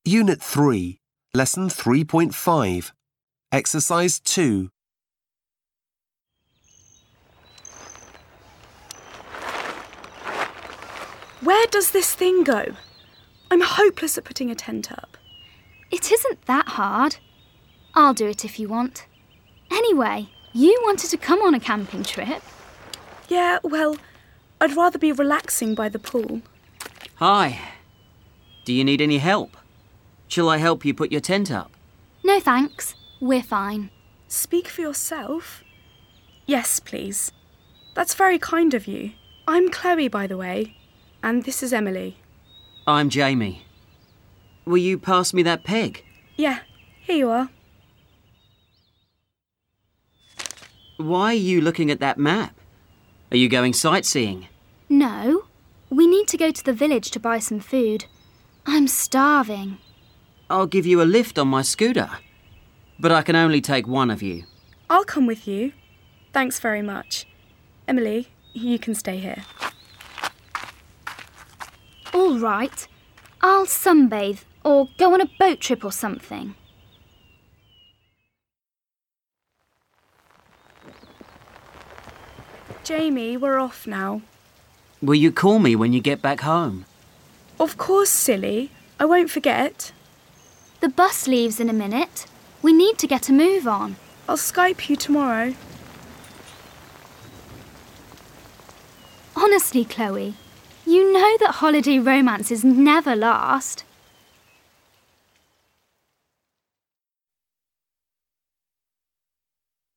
Unit 3, Lesson 3.5, Exercise 2. Where does this thing go? I'm hopeless at putting a tent up. It isn't that hard. I'll do it if you want. Anyway, you wanted to come on a camping trip. Yeah, well, I'd rather be relaxing by the pool. Hi. Do you need any help? Shall I help you put your tent up? No thanks. We're fine. Speak for yourself. Yes, please. That's very kind of you. I'm Chloe, by the way, and this is Emily. I'm Jamie. Will you pass me that peg? Yeah, here you are. Why are you looking at that map? Are you going sightseeing? No, we need to go to the village to buy some food. I'm starving. I'll give you a lift on my scooter, but I can only take one of you. I'll come with you. Thanks very much. Emily, you can stay here. All right. I'll sunbathe or go on a boat trip or something. Jamie, we're off now. Will you call me when you get back home? Of course, silly. I won't forget. The bus leaves in a minute. We need to get a move on. I'll Skype you tomorrow. Honestly, Chloe, you know that holiday romances never last.